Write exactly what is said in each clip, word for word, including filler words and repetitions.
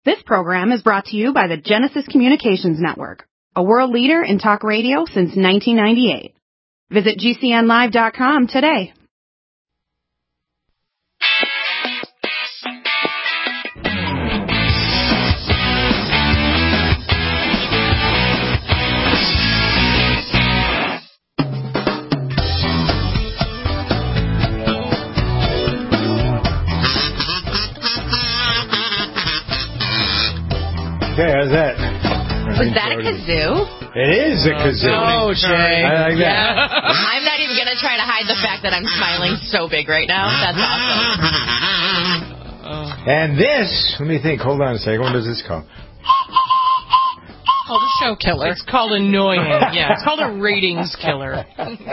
This program is brought to you by the Genesis Communications Network, a world leader in talk radio since nineteen ninety-eight. Visit G C N live dot com today. Okay, how's that? Was that a kazoo? It is a kazoo. Oh, Jay. I like that. Yeah. I'm not even going to try to hide the fact that I'm smiling so big right now. That's awesome. And this, let me think, hold on a second. What does this call? Called a show killer. It's called annoying. Yeah, it's called a ratings killer.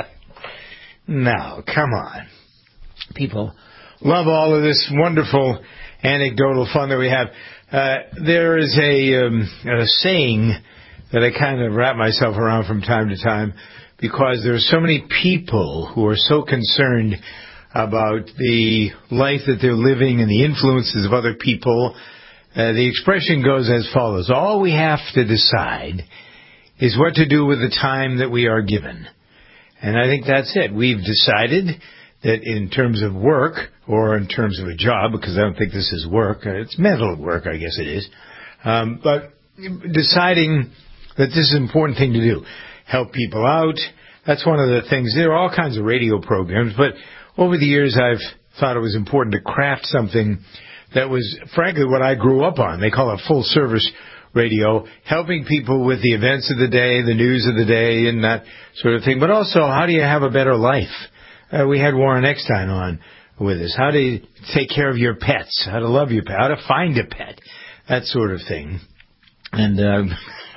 No, come on. People love all of this wonderful anecdotal fun that we have. Uh, there is a, um, a saying that I kind of wrap myself around from time to time because there are so many people who are so concerned about the life that they're living and the influences of other people. Uh, the expression goes as follows. All we have to decide is what to do with the time that we are given. And I think that's it. We've decided that in terms of work, or in terms of a job, because I don't think this is work, it's mental work, I guess it is, um, but deciding that this is an important thing to do. Help people out. That's one of the things. There are all kinds of radio programs, but over the years I've thought it was important to craft something that was, frankly, what I grew up on. They call it full-service radio, helping people with the events of the day, the news of the day, and that sort of thing. But also, how do you have a better life? Uh, we had Warren Eckstein on with us. How to take care of your pets, how to love your pet, how to find a pet, that sort of thing. And um,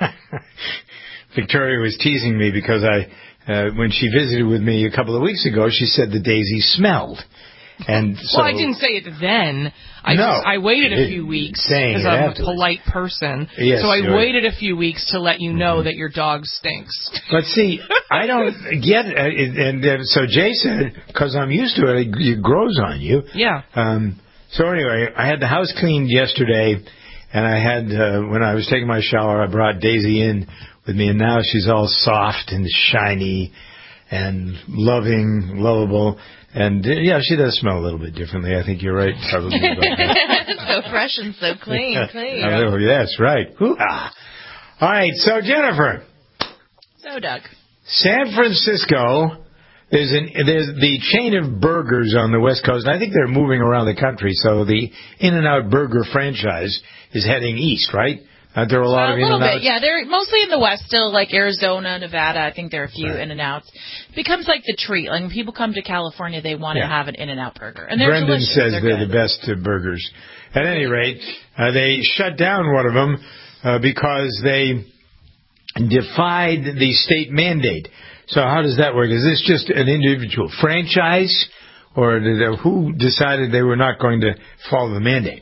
Victoria was teasing me because I, uh, when she visited with me a couple of weeks ago, she said the daisies smelled. And so, well, I didn't say it then. I no, just, I waited a few weeks because I'm a polite person. Yes, so I sure. waited a few weeks to let you know mm-hmm. that your dog stinks. But see, I don't get it. And uh, so Jay said, because I'm used to it, it grows on you. Yeah. Um, so anyway, I had the house cleaned yesterday, and I had, uh, when I was taking my shower, I brought Daisy in with me, and now she's all soft and shiny and loving, lovable. And, uh, yeah, she does smell a little bit differently. I think you're right, probably. About that. So fresh and so clean. clean. A little, yes, right. Hoo-ah. All right, so, Jennifer. So, Doug. San Francisco, there's, an, there's the chain of burgers on the West Coast. I think they're moving around the country, so the In-N-Out Burger franchise is heading east, right? Aren't there a lot uh, of In-N-Outs? A little bit, yeah. They're mostly in the West still, like Arizona, Nevada. I think there are a few right. In-N-Outs. It becomes like the treat. Like when people come to California, they want yeah. to have an In-N-Out burger. And they're Brendan delicious. says they're, they're the best uh, burgers. At any rate, uh, they shut down one of them uh, because they defied the state mandate. So how does that work? Is this just an individual franchise, or did they, who decided they were not going to follow the mandate?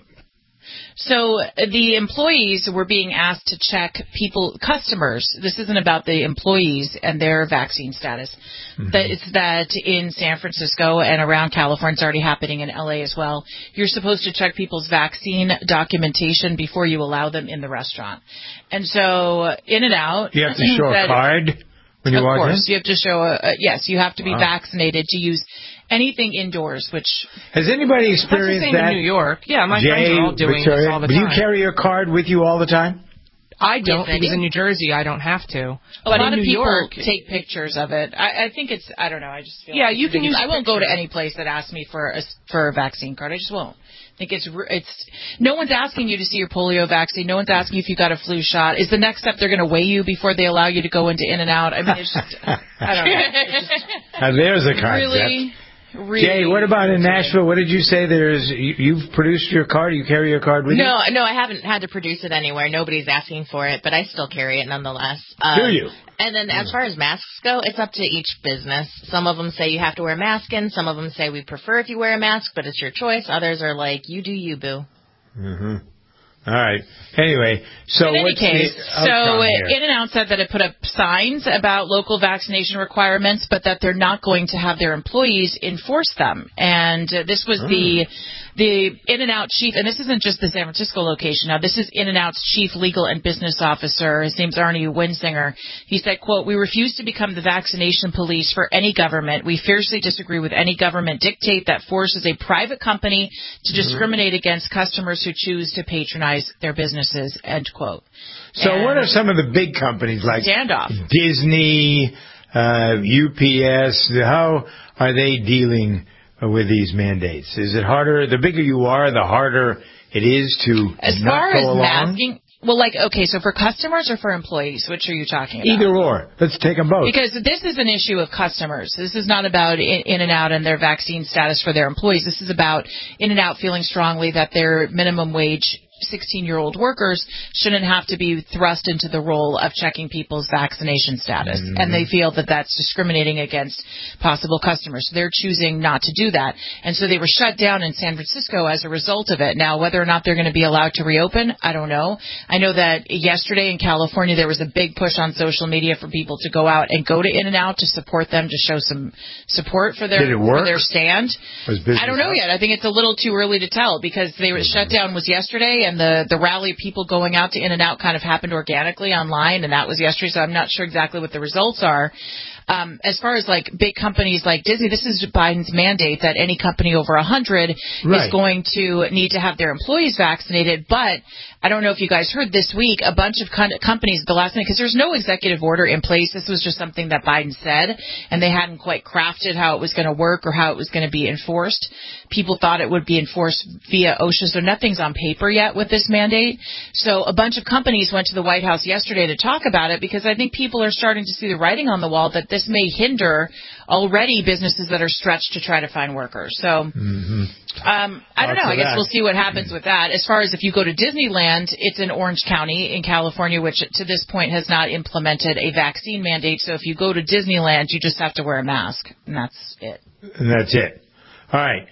So the employees were being asked to check people, customers. This isn't about the employees and their vaccine status. Mm-hmm. That it's that in San Francisco and around California, it's already happening in L A as well. You're supposed to check people's vaccine documentation before you allow them in the restaurant. And so In-N-Out. You have to show a card when you walk in? Of course, you have to show a, a yes. You have to be wow. vaccinated to use anything indoors, which... Has anybody experienced that's the same that? in New York. Yeah, my Jay, friends are all doing Victoria, this all the do time. you carry your card with you all the time? I don't, yes, because I do. in New Jersey I don't have to. A but lot in of New people York, take pictures of it. I, I think it's... I don't know, I just feel... Yeah, like you can use I won't pictures. go to any place that asks me for a, for a vaccine card. I just won't. I think it's... it's. No one's asking you to see your polio vaccine. No one's asking you if you got a flu shot. Is the next step they're going to weigh you before they allow you to go into In-N-Out? I mean, it's just... I don't know. It's just, now, there's a concept. Really... Really Jay, what about in Nashville? What did you say? There's you, you've produced your card. You carry your card with no, you? No, no, I haven't had to produce it anywhere. Nobody's asking for it, but I still carry it nonetheless. Um, Do you? And then as far as masks go, it's up to each business. Some of them say you have to wear a mask in. Some of them say we prefer if you wear a mask, but it's your choice. Others are like, you do you, boo. Mm-hmm. All right. Anyway, so in any what's case, the so here? In-N-Out said that it put up signs about local vaccination requirements, but that they're not going to have their employees enforce them. And uh, this was oh. the the In-N-Out chief, and this isn't just the San Francisco location now, this is In-N-Out's chief legal and business officer. His name's Arnie Winsinger. He said, quote, "We refuse to become the vaccination police for any government. We fiercely disagree with any government dictate that forces a private company to discriminate against customers who choose to patronize their businesses," end quote. So and what are some of the big companies like standoff. Disney, uh, U P S? How are they dealing with these mandates? Is it harder? The bigger you are, the harder it is to As not far go as along? masking, well, like, okay, so for customers or for employees, which are you talking about? Either or. Let's take them both. Because this is an issue of customers. This is not about In- In-N-Out and their vaccine status for their employees. This is about In-N-Out feeling strongly that their minimum wage sixteen-year-old workers shouldn't have to be thrust into the role of checking people's vaccination status. Mm-hmm. And they feel that that's discriminating against possible customers. So they're choosing not to do that. And so they were shut down in San Francisco as a result of it. Now, whether or not they're going to be allowed to reopen, I don't know. I know that yesterday in California there was a big push on social media for people to go out and go to In-N-Out to support them, to show some support for their, Did it work? for their stand. I don't know yet. I think it's a little too early to tell because they were shut down was yesterday, and the, the rally of people going out to In-N-Out kind of happened organically online, and that was yesterday, so I'm not sure exactly what the results are. Um, as far as like big companies like Disney, this is Biden's mandate that any company over one hundred right. is going to need to have their employees vaccinated. But I don't know if you guys heard this week, a bunch of con- companies at the last minute, because there's no executive order in place. This was just something that Biden said, and they hadn't quite crafted how it was going to work or how it was going to be enforced. People thought it would be enforced via OSHA, so nothing's on paper yet with this mandate. So a bunch of companies went to the White House yesterday to talk about it because I think people are starting to see the writing on the wall that this may hinder already businesses that are stretched to try to find workers. So mm-hmm. um, I don't Lots know. I guess that. we'll see what happens with that. As far as if you go to Disneyland, it's in Orange County in California, which to this point has not implemented a vaccine mandate. So if you go to Disneyland, you just have to wear a mask, and that's it. And that's it. All right.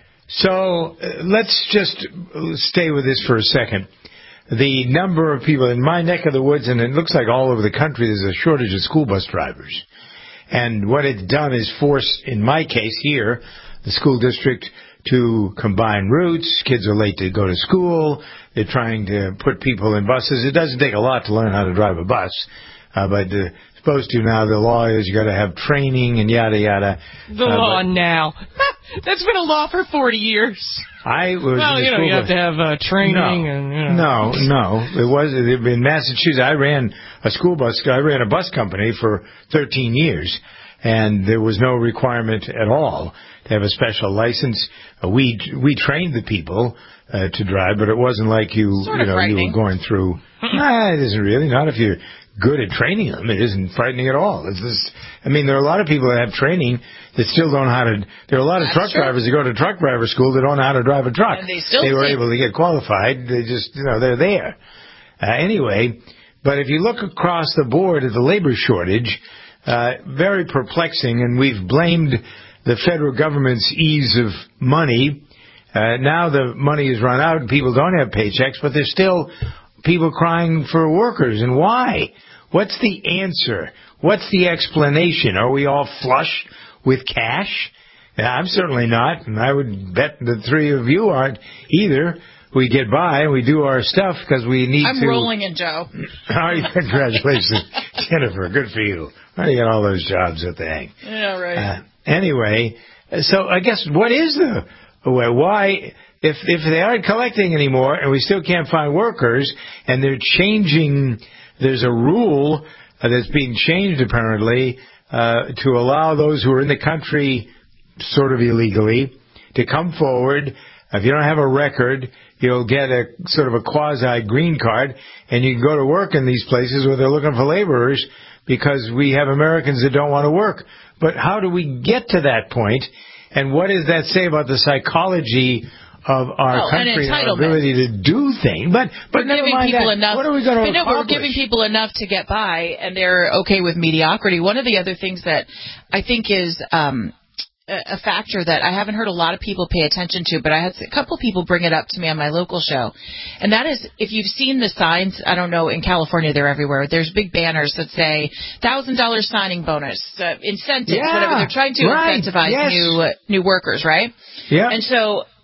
So uh, let's just stay with this for a second. The number of people in my neck of the woods, and it looks like all over the country, there's a shortage of school bus drivers. And what it's done is force, in my case here, the school district to combine routes. Kids are late to go to school. They're trying to put people in buses. It doesn't take a lot to learn how to drive a bus, uh, but uh, supposed to now. The law is you got to have training and yada yada. The uh, law now. That's been a law for forty years. I was well, in the you know, school you have bus. to have uh, training no, and you know. no, no. It was in Massachusetts. I ran a school bus. I ran a bus company for thirteen years, and there was no requirement at all to have a special license. Uh, we we trained the people uh, to drive, but it wasn't like you Sort you know you frightening. were going through. Nah, it isn't really. Not if you're good at training them. It isn't frightening at all. It's just, I mean, there are a lot of people that have training that still don't know how to. There are a lot of That's truck true. drivers that go to truck driver school that don't know how to drive a truck. And they still were see- able to get qualified. They just, you know, they're there. Uh, anyway, but if you look across the board at the labor shortage, uh, very perplexing, and we've blamed the federal government's ease of money. Uh, now the money is run out and people don't have paychecks, but there's still people crying for workers. And why? What's the answer? What's the explanation? Are we all flush with cash? Yeah, I'm certainly not, and I would bet the three of you aren't either. We get by and we do our stuff because we need I'm to. I'm rolling in, Joe. Oh, congratulations, Jennifer. Good for you. How do you get all those jobs at the hang? Yeah, right. Uh, anyway, so I guess what is the way? Why, if if they aren't collecting anymore and we still can't find workers and they're changing, there's a rule uh, that's being changed apparently uh, to allow those who are in the country sort of illegally to come forward. If you don't have a record, you'll get a sort of a quasi green card, and you can go to work in these places where they're looking for laborers because we have Americans that don't want to work. But how do we get to that point? And what does that say about the psychology of our Oh, and country and our entitlement. ability to do things? But but We're never giving mind people that. enough. What are we going to but no, but we're accomplish? giving people enough to get by, and they're okay with mediocrity. One of the other things that I think is um, a, a factor that I haven't heard a lot of people pay attention to, but I had a couple people bring it up to me on my local show, and that is if you've seen the signs. I don't know, in California they're everywhere. There's big banners that say one thousand dollars signing bonus, uh, incentives, Yeah, whatever. They're trying to right, incentivize yes. new uh, new workers, right? Yeah. And so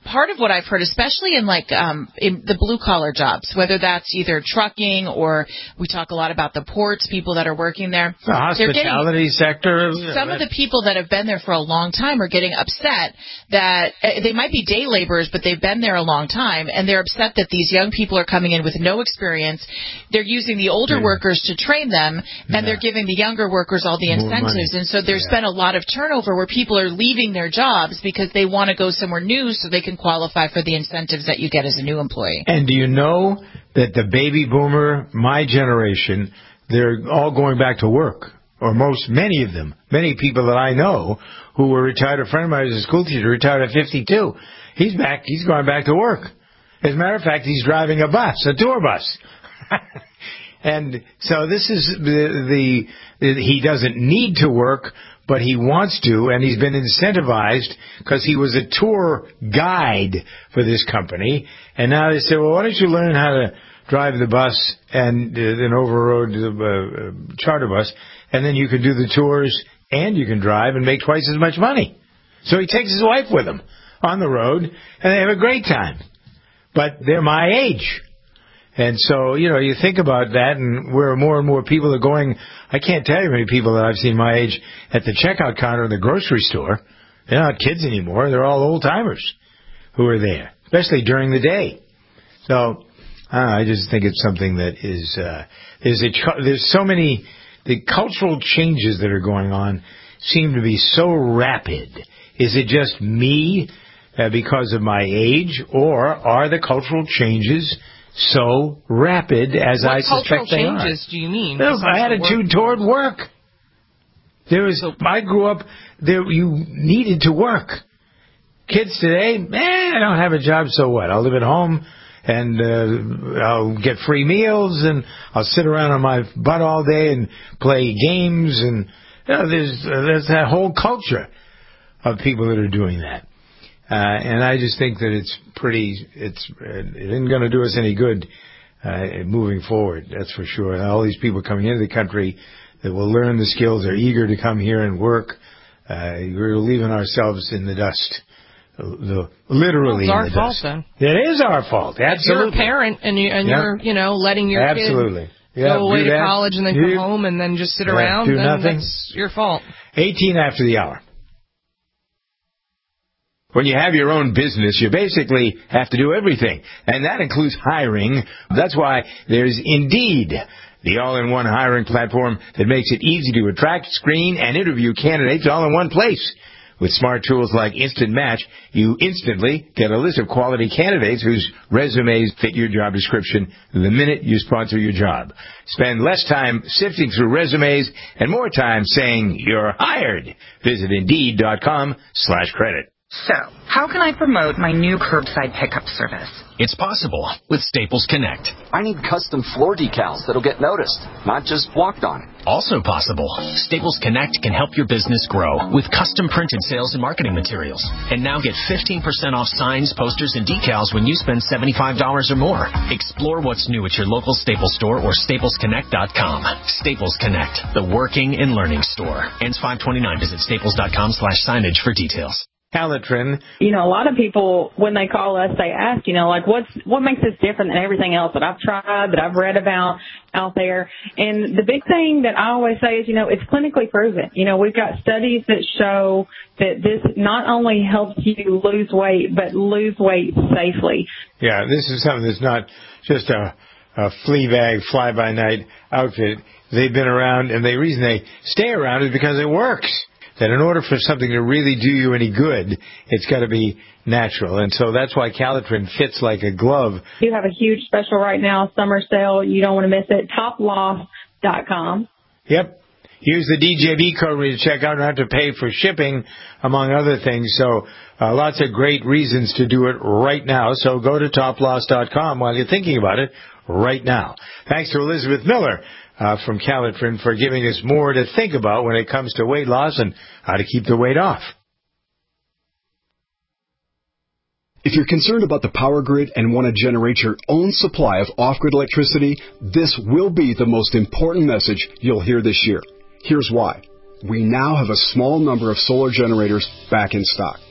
part of what I've heard, especially in like um, in the blue collar jobs, whether that's either trucking or we talk a lot about the ports, people that are working there. The hospitality getting, sector. Some of the people that have been there for a long time are getting upset that uh, they might be day laborers, but they've been there a long time, and they're upset that these young people are coming in with no experience. They're using the older yeah. workers to train them, and yeah. they're giving the younger workers all the incentives. And so there's yeah. been a lot of turnover where people are leaving their jobs because they want to go somewhere new so they can qualify for the incentives that you get as a new employee. And do you know that the baby boomer, my generation, they're all going back to work, or most, many of them, many people that I know who were retired. A friend of mine was a school teacher, retired at fifty-two. He's back. He's going back to work. As a matter of fact, he's driving a bus, a tour bus. And so this is the, the, he doesn't need to work, but he wants to, and he's been incentivized because he was a tour guide for this company. And now they say, well, why don't you learn how to drive the bus and uh, an over-road uh, charter bus, and then you can do the tours and you can drive and make twice as much money. So he takes his wife with him on the road, and they have a great time. But they're my age. And so, you know, you think about that, and where more and more people are going. I can't tell you how many people that I've seen my age at the checkout counter in the grocery store. They're not kids anymore. They're all old-timers who are there, especially during the day. So uh, I just think it's something that is uh, there's a there's so many the cultural changes that are going on seem to be so rapid. Is it just me uh, because of my age, or are the cultural changes so rapid as what I suspect they are? What cultural changes do you mean? No, attitude toward work. There was. So, I grew up. There, you needed to work. Kids today, eh, I don't have a job, so what? I'll live at home, and uh, I'll get free meals, and I'll sit around on my butt all day and play games, and you know, there's uh, there's that whole culture of people that are doing that. Uh, and I just think that it's pretty, it's, it isn't going to do us any good, uh, moving forward. That's for sure. And all these people coming into the country that will learn the skills, are eager to come here and work. Uh, we're leaving ourselves in the dust. The, literally well, in the dust. It's our fault, then. It is our fault. Absolutely. You're a parent and, you, and yep. you're, you know, letting your Absolutely. kid yep. go away do to that. college and then you, come home and then just sit yeah, around. Do then nothing. That's your fault. eighteen after the hour. When you have your own business, you basically have to do everything, and that includes hiring. That's why there's Indeed, the all-in-one hiring platform that makes it easy to attract, screen, and interview candidates all in one place. With smart tools like Instant Match, you instantly get a list of quality candidates whose resumes fit your job description the minute you sponsor your job. Spend less time sifting through resumes and more time saying you're hired. Visit Indeed.com slash credit. So, how can I promote my new curbside pickup service? It's possible with Staples Connect. I need custom floor decals that'll get noticed, not just walked on. Also possible, Staples Connect can help your business grow with custom printed sales and marketing materials. And now get fifteen percent off signs, posters, and decals when you spend seventy-five dollars or more. Explore what's new at your local Staples store or staples connect dot com. Staples Connect, the working and learning store. Ends five twenty-nine. Visit staples.com slash signage for details. Calitrin. You know, a lot of people, when they call us, they ask, you know, like, what's what makes this different than everything else that I've tried, that I've read about out there? And the big thing that I always say is, you know, it's clinically proven. You know, we've got studies that show that this not only helps you lose weight, but lose weight safely. Yeah, this is something that's not just a, a flea bag, fly-by-night outfit. They've been around, and the reason they stay around is because it works. That in order for something to really do you any good, it's got to be natural. And so that's why Calitrin fits like a glove. You have a huge special right now, summer sale. You don't want to miss it. top loss dot com. Yep. Use the D J B code when you check out and have to pay for shipping, among other things. So uh, lots of great reasons to do it right now. So go to top loss dot com while you're thinking about it right now. Thanks to Elizabeth Miller. Uh, from Calitrin for giving us more to think about when it comes to weight loss and how to keep the weight off. If you're concerned about the power grid and want to generate your own supply of off-grid electricity, this will be the most important message you'll hear this year. Here's why. We now have a small number of solar generators back in stock.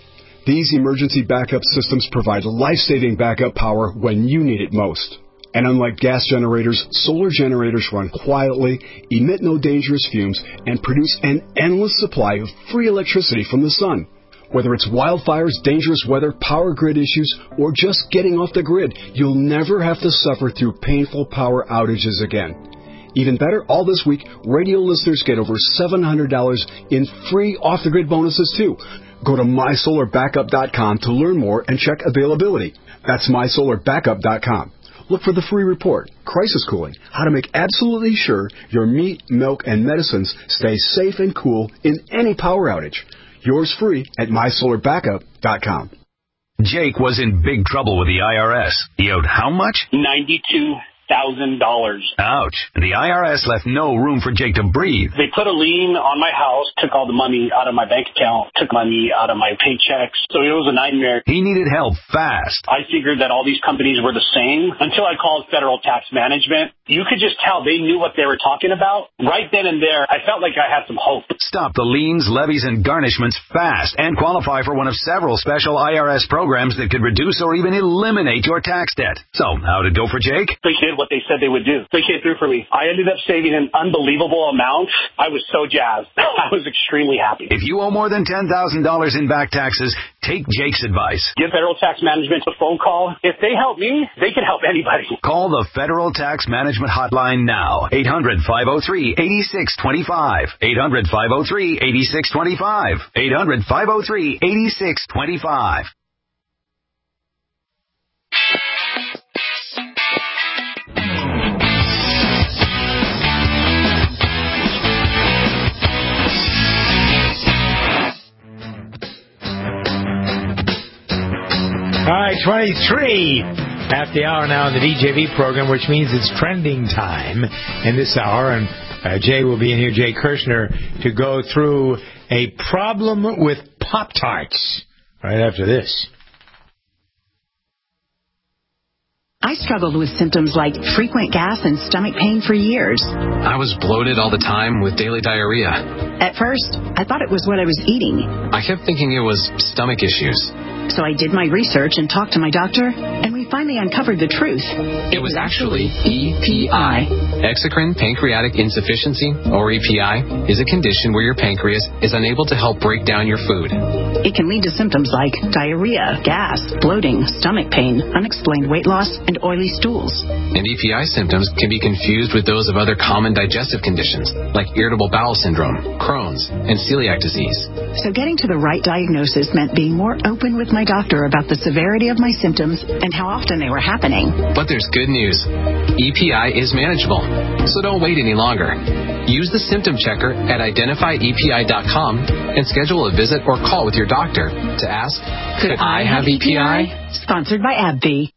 These emergency backup systems provide life-saving backup power when you need it most. And unlike gas generators, solar generators run quietly, emit no dangerous fumes, and produce an endless supply of free electricity from the sun. Whether it's wildfires, dangerous weather, power grid issues, or just getting off the grid, you'll never have to suffer through painful power outages again. Even better, all this week, radio listeners get over seven hundred dollars in free off-the-grid bonuses, too. Go to my solar backup dot com to learn more and check availability. That's my solar backup dot com. Look for the free report, Crisis Cooling, how to make absolutely sure your meat, milk, and medicines stay safe and cool in any power outage. Yours free at my solar backup dot com. Jake was in big trouble with the I R S. He owed how much? ninety-two thousand dollars. Ouch. And the I R S left no room for Jake to breathe. They put a lien on my house, took all the money out of my bank account, took money out of my paychecks. So it was a nightmare. He needed help fast. I figured that all these companies were the same until I called Federal Tax Management. You could just tell they knew what they were talking about. Right then and there, I felt like I had some hope. Stop the liens, levies, and garnishments fast and qualify for one of several special I R S programs that could reduce or even eliminate your tax debt. So, how'd it go for Jake? They did what they said they would do. They came through for me. I ended up saving an unbelievable amount. I was so jazzed. I was extremely happy. If you owe more than ten thousand dollars in back taxes, take Jake's advice. Give Federal Tax Management a phone call. If they help me, they can help anybody. Call the Federal Tax Management Hotline now. eight hundred, five oh three, eight six two five. eight hundred, five oh three, eight six two five. eight hundred, five oh three, eight six two five. All right, twenty-three at the hour now in the D J V program, which means it's trending time in this hour. And uh, Jay will be in here, Jay Kirshner, to go through a problem with Pop-Tarts right after this. I struggled with symptoms like frequent gas and stomach pain for years. I was bloated all the time with daily diarrhea. At first, I thought it was what I was eating. I kept thinking it was stomach issues. So I did my research and talked to my doctor, and we finally uncovered the truth. It was actually E P I. Exocrine pancreatic insufficiency, or E P I, is a condition where your pancreas is unable to help break down your food. It can lead to symptoms like diarrhea, gas, bloating, stomach pain, unexplained weight loss, and oily stools. And E P I symptoms can be confused with those of other common digestive conditions, like irritable bowel syndrome, Crohn's, and celiac disease. So getting to the right diagnosis meant being more open with my doctor about the severity of my symptoms and how often they were happening. But there's good news. E P I is manageable, so don't wait any longer. Use the symptom checker at identify E P I dot com and schedule a visit or call with your doctor to ask, could, could I, I have E P I? Sponsored by AbbVie.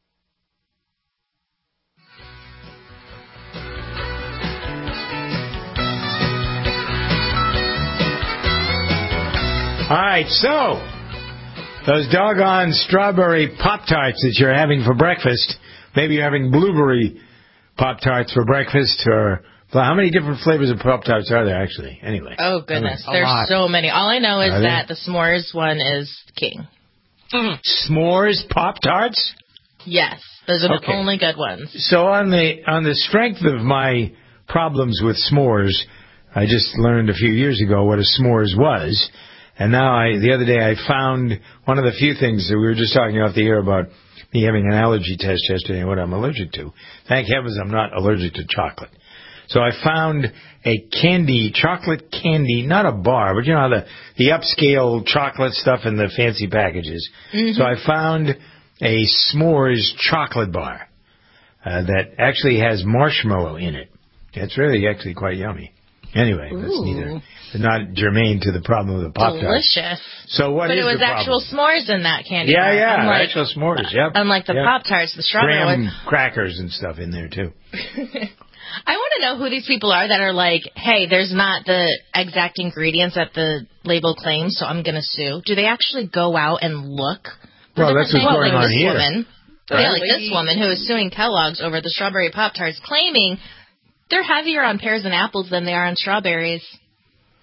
All right, so those doggone strawberry Pop-Tarts that you're having for breakfast, maybe you're having blueberry Pop-Tarts for breakfast, or well, how many different flavors of Pop-Tarts are there, actually, anyway? Oh, goodness. I mean, There's so many. All I know is are that there? the s'mores one is king. Mm-hmm. S'mores Pop-Tarts? Yes, those are okay. the only good ones. So on the on the strength of my problems with s'mores, I just learned a few years ago what a s'mores was. And now, I, the other day, I found one of the few things that we were just talking off the air about me having an allergy test yesterday and what I'm allergic to. Thank heavens I'm not allergic to chocolate. So I found a candy, chocolate candy, not a bar, but you know how the, the upscale chocolate stuff in the fancy packages. Mm-hmm. So I found a s'mores chocolate bar uh, that actually has marshmallow in it. It's really actually quite yummy. Anyway, Ooh. That's neither not germane to the problem of the Pop-Tart. Delicious. So what but is it was the actual s'mores in that candy Yeah, bar. yeah, unlike, actual s'mores, yep. Unlike the yep. Pop-Tarts, the strawberry Graham ones. crackers and stuff in there, too. I want to know who these people are that are like, hey, there's not the exact ingredients that the label claims, so I'm going to sue. Do they actually go out and look? Well, that's what's going like on this here. Woman, right. Yeah, like this woman who is suing Kellogg's over the strawberry Pop-Tarts, claiming they're heavier on pears and apples than they are on strawberries.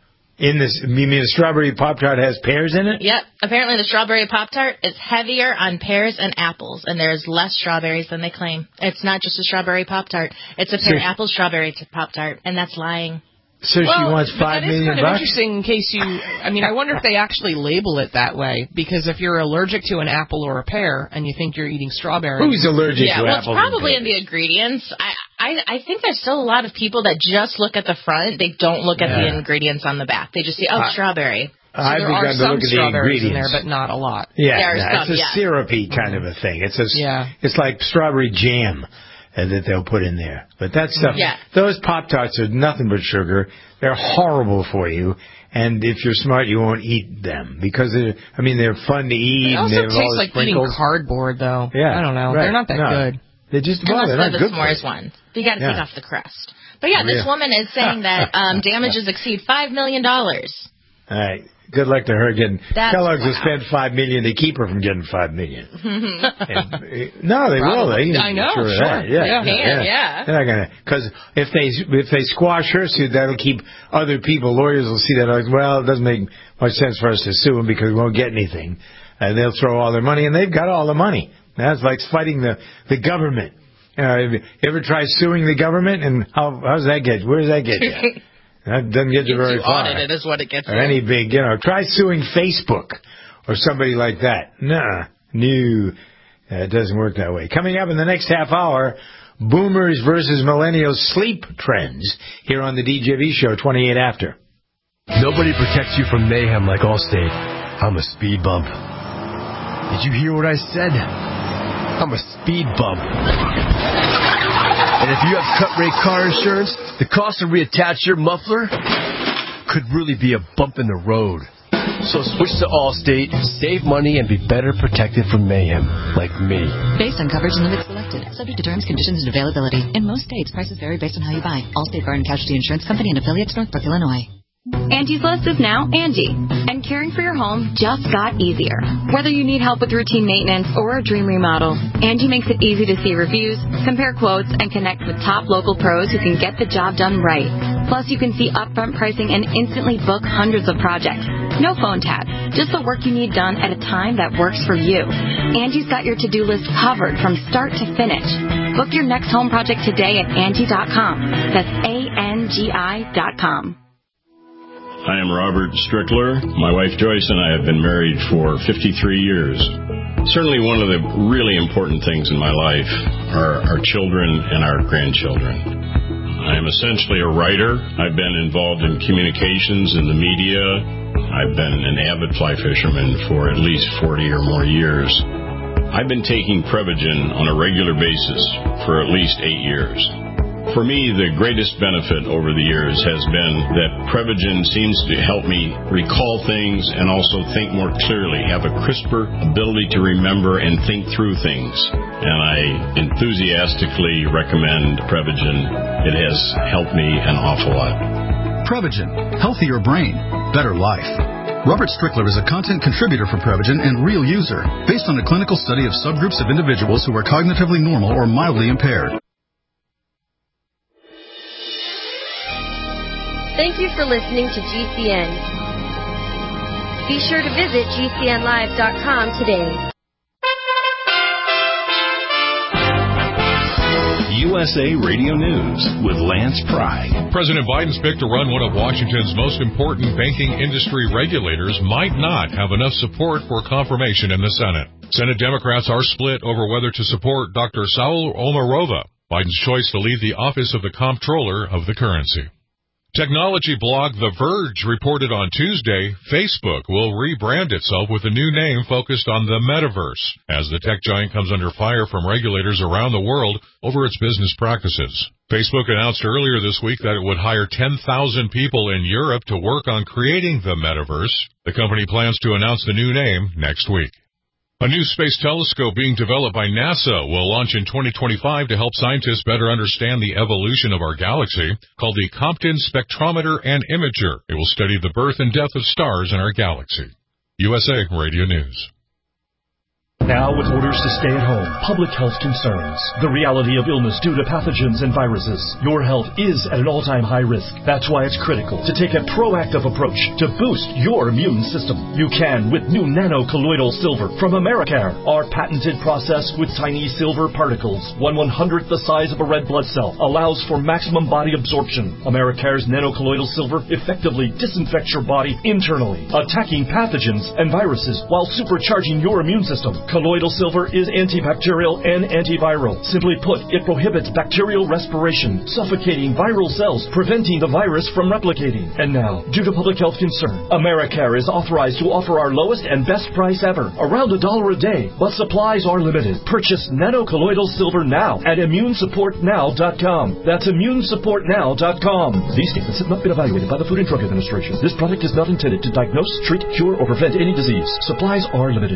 In this, you mean the strawberry Pop-Tart has pears in it? Yep. Apparently the strawberry Pop-Tart is heavier on pears and apples, and there's less strawberries than they claim. It's not just a strawberry Pop-Tart. It's a pear So- apple strawberry Pop-Tart, and that's lying. So well, she wants five but that is million kind of bucks? interesting in case you, I mean, I wonder if they actually label it that way, because if you're allergic to an apple or a pear and you think you're eating strawberries. Who's allergic yeah, to well, apples? it's probably in the ingredients. I, I I think there's still a lot of people that just look at the front. They don't look at Yeah. the ingredients on the back. They just see, oh, I- strawberry. So I've there begun are to some look at the strawberries in there, ingredients. but not a lot. Yeah, There are no, some, it's a yeah. syrupy kind of a thing. It's a, s- Yeah. it's like strawberry jam uh, that they'll put in there. But that stuff, Yeah. those Pop-Tarts are nothing but sugar. They're horrible for you. And if you're smart, you won't eat them because they're, I mean, they're fun to eat. They and also they have all taste the like eating sprinkles. cardboard, though. Yeah, I don't know. right. They're not that No. good. They're just, well, Unless they're they're not the good for s'mores you. ones. You got to Yeah. take off the crust. But yeah, this Yeah. woman is saying that um, damages exceed five million dollars. All right. Good luck to her getting. That's- Kellogg's will wow. spend five million to keep her from getting five million. And, uh, no, they will. They, I know, Sure, of sure. that. Yeah, Yeah. Can, yeah. They're not gonna, because if they if they squash her suit, that'll keep other people. Lawyers will see that. Like, well, it doesn't make much sense for us to sue them because we won't get anything, and they'll throw all their money, and they've got all the money. That's like fighting the the government. Uh, you ever try suing the government, and how how's that get? Where does that get you? That doesn't get you very Gets you far. audited is what it gets Or you. any big, you know, try suing Facebook or somebody like that. Nah, no, uh, it doesn't work that way. Coming up in the next half hour, boomers versus millennials sleep trends here on the D J V show, twenty-eight after. Nobody protects you from mayhem like Allstate. I'm a speed bump. Did you hear what I said? I'm a speed bump. And if you have cut rate car insurance, the cost to reattach your muffler could really be a bump in the road. So switch to Allstate, save money, and be better protected from mayhem, like me. Based on coverage and limits selected. Subject to terms, conditions, and availability. In most states, prices vary based on how you buy. Allstate Fire and Casualty Insurance Company and affiliates, Northbrook, Illinois. Angie's List is now Angie, and caring for your home just got easier. Whether you need help with routine maintenance or a dream remodel, Angie makes it easy to see reviews, compare quotes, and connect with top local pros who can get the job done right. Plus, you can see upfront pricing and instantly book hundreds of projects. No phone tap, just the work you need done at a time that works for you. Angie's got your to-do list covered from start to finish. Book your next home project today at Angie dot com. That's A N G I dot com. I am Robert Strickler. My wife Joyce and I have been married for fifty-three years. Certainly one of the really important things in my life are our children and our grandchildren. I am essentially a writer. I've been involved in communications in the media. I've been an avid fly fisherman for at least forty or more years. I've been taking Prevagen on a regular basis for at least eight years. For me, the greatest benefit over the years has been that Prevagen seems to help me recall things and also think more clearly, have a crisper ability to remember and think through things. And I enthusiastically recommend Prevagen. It has helped me an awful lot. Prevagen. Healthier brain. Better life. Robert Strickler is a content contributor for Prevagen and real user, based on a clinical study of subgroups of individuals who are cognitively normal or mildly impaired. Thank you for listening to G C N. Be sure to visit G C N live dot com today. U S A Radio News with Lance Pry. President Biden's pick to run one of Washington's most important banking industry regulators might not have enough support for confirmation in the Senate. Senate Democrats are split over whether to support Doctor Saul Omarova, Biden's choice to lead the Office of the Comptroller of the Currency. Technology blog The Verge reported on Tuesday Facebook will rebrand itself with a new name focused on the metaverse, as the tech giant comes under fire from regulators around the world over its business practices. Facebook announced earlier this week that it would hire ten thousand people in Europe to work on creating the metaverse. The company plans to announce the new name next week. A new space telescope being developed by NASA will launch in twenty twenty-five to help scientists better understand the evolution of our galaxy, called the Compton Spectrometer and Imager. It will study the birth and death of stars in our galaxy. U S A Radio News. Now with orders to stay at home, public health concerns, the reality of illness due to pathogens and viruses, your health is at an all-time high risk. That's why it's critical to take a proactive approach to boost your immune system. You can with new nano-colloidal silver from Americare, our patented process with tiny silver particles, one one-hundredth the size of a red blood cell, allows for maximum body absorption. Americare's nano-colloidal silver effectively disinfects your body internally, attacking pathogens and viruses while supercharging your immune system. Colloidal silver is antibacterial and antiviral. Simply put, it prohibits bacterial respiration, suffocating viral cells, preventing the virus from replicating. And now, due to public health concern, Americare is authorized to offer our lowest and best price ever, around a dollar a day, but supplies are limited. Purchase nano-colloidal silver now at immune support now dot com. That's immune support now dot com. These statements have not been evaluated by the Food and Drug Administration. This product is not intended to diagnose, treat, cure, or prevent any disease. Supplies are limited.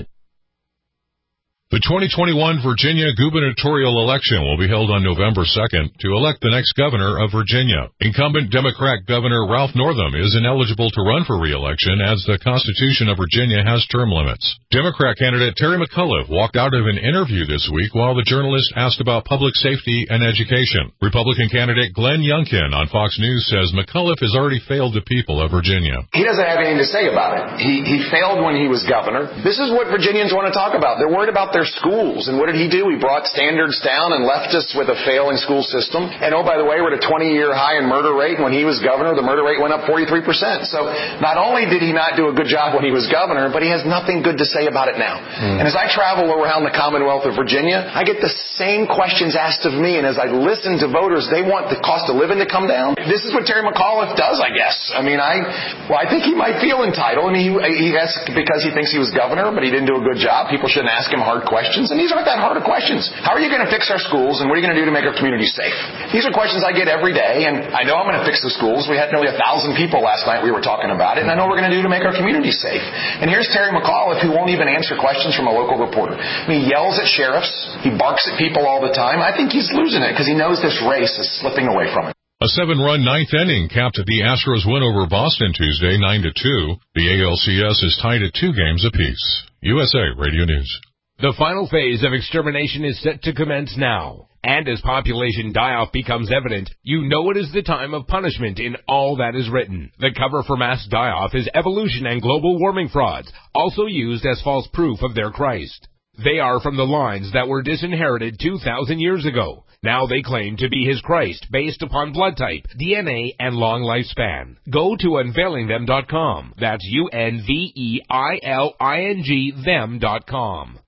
The twenty twenty-one Virginia gubernatorial election will be held on November second to elect the next governor of Virginia. Incumbent Democrat Governor Ralph Northam is ineligible to run for re-election as the Constitution of Virginia has term limits. Democrat candidate Terry McAuliffe walked out of an interview this week while the journalist asked about public safety and education. Republican candidate Glenn Youngkin on Fox News says McAuliffe has already failed the people of Virginia. He doesn't have anything to say about it. He, he failed when he was governor. This is what Virginians want to talk about. They're worried about their schools. And what did he do? He brought standards down and left us with a failing school system. And oh, by the way, we're at a twenty-year high in murder rate. When he was governor, the murder rate went up forty-three percent. So not only did he not do a good job when he was governor, but he has nothing good to say about it now. Mm. And as I travel around the Commonwealth of Virginia, I get the same questions asked of me. And as I listen to voters, they want the cost of living to come down. This is what Terry McAuliffe does, I guess. I mean, I, well, I think he might feel entitled. I mean, he, he has, because he thinks he was governor, but he didn't do a good job. People shouldn't ask him hard questions. And these aren't that hard of questions. How are you going to fix our schools, and what are you going to do to make our community safe? These are questions I get every day, and I know I'm going to fix the schools. We had nearly a thousand people last night we were talking about it, and I know what we're going to do to make our community safe. And here's Terry McAuliffe, who won't even answer questions from a local reporter. I mean, he yells at sheriffs. He barks at people all the time. I think he's losing it because he knows this race is slipping away from him. A seven-run ninth inning capped the Astros' win over Boston Tuesday, nine to two. The A L C S is tied at two games apiece. U S A Radio News. The final phase of extermination is set to commence now. And as population die-off becomes evident, you know it is the time of punishment in all that is written. The cover for mass die-off is evolution and global warming frauds, also used as false proof of their Christ. They are from the lines that were disinherited two thousand years ago. Now they claim to be his Christ based upon blood type, D N A, and long lifespan. Go to unveiling them dot com. That's U N V E I L I N G them dot com.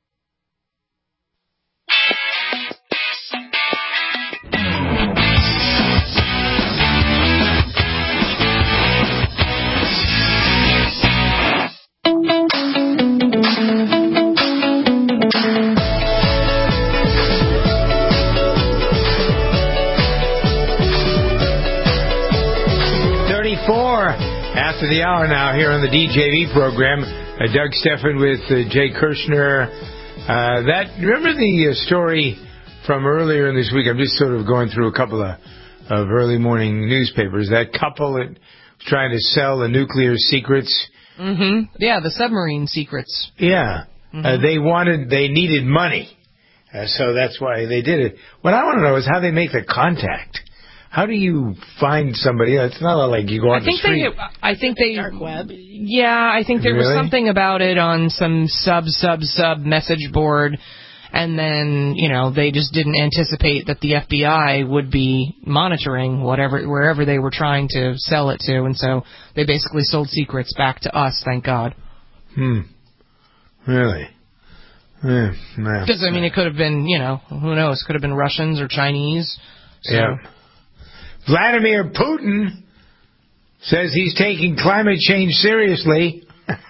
After the hour now here on the D J V program, uh, Doug Steffen with uh, Jay Kirshner. Uh, that remember the uh, story from earlier in this week? I'm just sort of going through a couple of, of early morning newspapers. That couple that was trying to sell the nuclear secrets. Mm-hmm. Yeah, the submarine secrets. Yeah, mm-hmm. uh, they wanted, they needed money, uh, so that's why they did it. What I want to know is how they make the contact. How do you find somebody? It's not like you go on I think the street. They, I think they. Dark web. Yeah, I think there really? was something about it on some sub sub sub message board, and then you know they just didn't anticipate that the F B I would be monitoring whatever wherever they were trying to sell it to, and so they basically sold secrets back to us. Thank God. Hmm. Really. Yeah. Because I mean, it could have been you know who knows? Could have been Russians or Chinese. So. Yeah. Vladimir Putin says he's taking climate change seriously.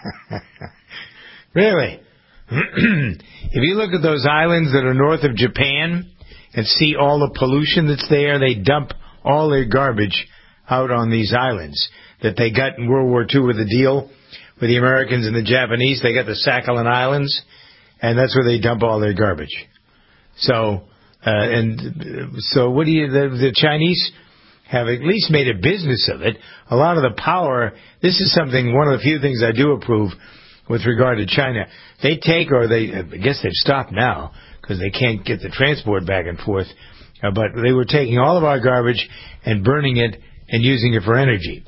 Really? If you look at those islands that are north of Japan and see all the pollution that's there, they dump all their garbage out on these islands that they got in World War Two with the deal with the Americans and the Japanese. They got the Sakhalin Islands, and that's where they dump all their garbage. So, uh, and so what do you, the, the Chinese have at least made a business of it. A lot of the power, this is something, one of the few things I do approve with regard to China. They take, or they, I guess they've stopped now because they can't get the transport back and forth, uh, but they were taking all of our garbage and burning it and using it for energy.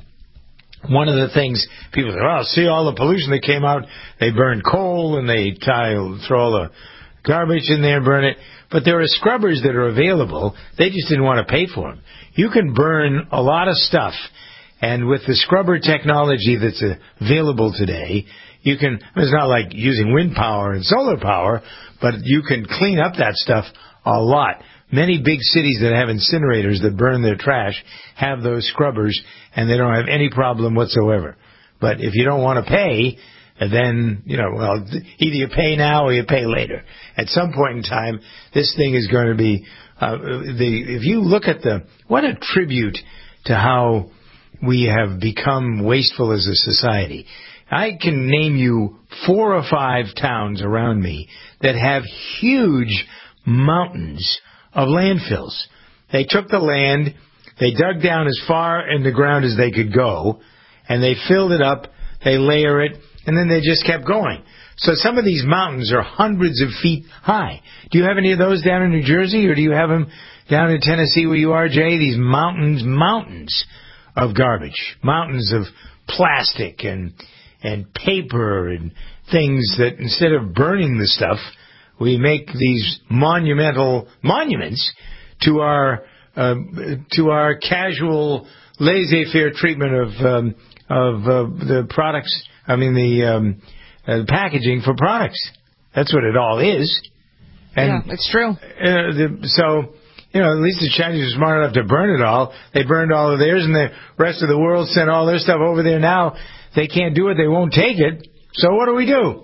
One of the things people say, oh, see all the pollution that came out, they burn coal and they tie, throw all the garbage in there and burn it. But there are scrubbers that are available. They just didn't want to pay for them. You can burn a lot of stuff, and with the scrubber technology that's available today, you can, it's not like using wind power and solar power, but you can clean up that stuff a lot. Many big cities that have incinerators that burn their trash have those scrubbers, and they don't have any problem whatsoever. But if you don't want to pay, then, you know, well, either you pay now or you pay later. At some point in time, this thing is going to be, uh, the, if you look at the, what a tribute to how we have become wasteful as a society. I can name you four or five towns around me that have huge mountains of landfills. They took the land, they dug down as far in the ground as they could go, and they filled it up, they layer it, and then they just kept going. So some of these mountains are hundreds of feet high. Do you have any of those down in New Jersey, or do you have them down in Tennessee where you are, Jay? These mountains, mountains of garbage, mountains of plastic and and paper and things that instead of burning the stuff, we make these monumental monuments to our uh, to our casual, laissez-faire treatment of um, of uh, the products. I mean the um, uh, packaging for products. That's what it all is. And, yeah, it's true. Uh, the, so, you know, at least the Chinese are smart enough to burn it all. They burned all of theirs, and the rest of the world sent all their stuff over there. Now they can't do it. They won't take it. So what do we do?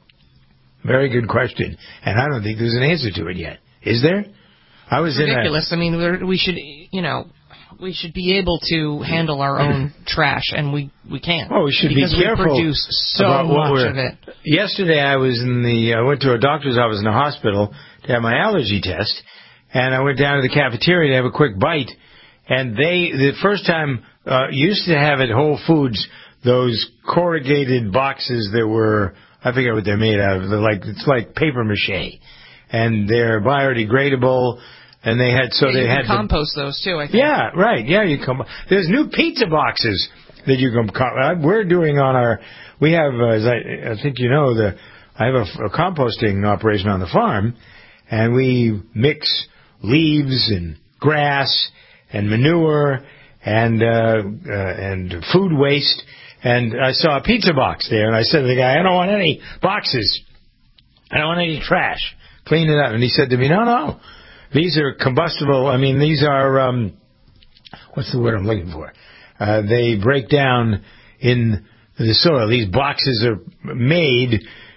Very good question, and I don't think there's an answer to it yet. Is there? I was it's ridiculous. in a, I mean, we're, we should, you know, we should be able to handle our own trash, and we we can't. Oh, we should because be careful we produce so about what much we're, of it. Yesterday, I was in the. I went to a doctor's office in the hospital to have my allergy test, and I went down to the cafeteria to have a quick bite. And they, the first time, uh, used to have at Whole Foods those corrugated boxes that were, I forget what they're made out of. They're like, it's like paper mache, and they're biodegradable. And they had, so yeah, they you had can compost those too, I think. Yeah, right. Yeah, you come. There's new pizza boxes that you can. We're doing on our. We have, uh, as I, I think you know, the. I have a, a composting operation on the farm, and we mix leaves and grass and manure and uh, uh, and food waste. And I saw a pizza box there, and I said to the guy, "I don't want any boxes. I don't want any trash. Clean it up." And he said to me, "No, no. These are combustible. I mean, these are, um, what's the word I'm looking for? Uh, they break down in the soil. These boxes are made